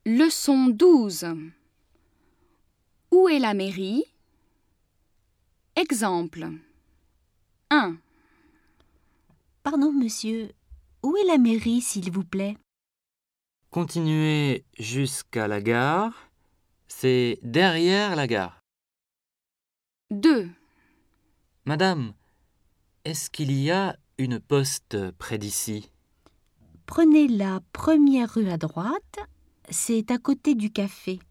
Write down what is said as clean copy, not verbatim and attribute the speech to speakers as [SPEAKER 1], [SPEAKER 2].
[SPEAKER 1] Leçon 12. Où est la mairie? Exemple. 1.
[SPEAKER 2] Pardon, monsieur, où est la mairie, s'il vous plaît?
[SPEAKER 3] Continuez jusqu'à la gare. C'est derrière la gare.
[SPEAKER 1] 2.
[SPEAKER 3] Madame, est-ce qu'il y a une poste près d'ici?
[SPEAKER 2] Prenez la première rue à droite, c'est à côté du café.